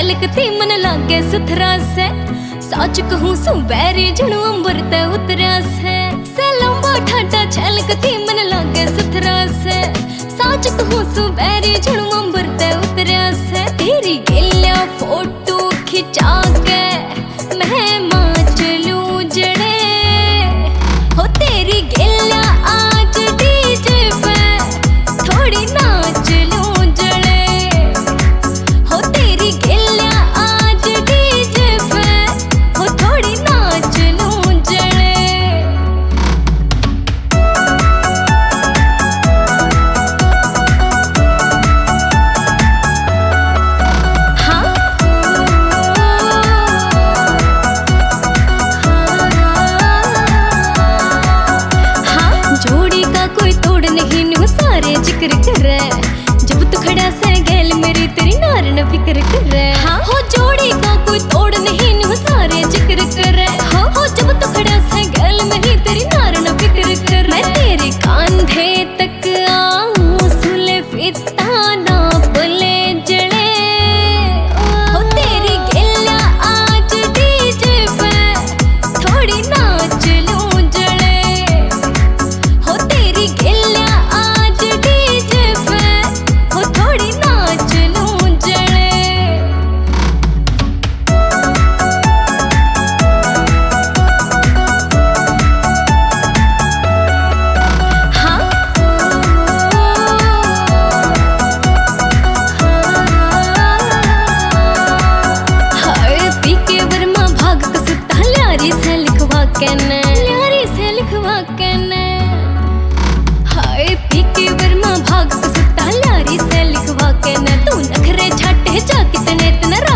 छलकती मन लागे सुथरा से। सच कहूँ सु बैरी झुणु अंबर ते उतरा से लंबा ठाटा छलकती मन लागे सुथरा से। सच कहूँ सु बैरी झुणु अंबर ते उतरा से। तेरी गिल्या फोटो खिंचा के मैं माच लूं जड़े हो। तेरी गिल्या आज डीजे पे थोड़ी नाच लूं जड़े हो। तेरी गिल्या आज डीजे पे हो थोड़ी नाच लूं जड़े। सारे जिक्र करे जब तू खड़ा से गैल मेरी तेरी नार न फिक्र करे। हाँ हो जोड़ी का कोई तोड़ नहीं नु सारे जिक्र करे। हो जब तू खड़ा से गैल मेरी तेरी नार न फिक्र करे। मैं तेरे कांधे तक आऊं सुले फिता ना बोले जड़े हो। तेरी गिल्या आज डीजे पे थोड़ी नाच लूं जड़े हो। तेरी गिल्या ल्यारी से लिखवा कहने। हाय पीके वर्मा भाग सुता ल्यारी से लिखवा कहने। तू नखरे छाटे जा कितने इतना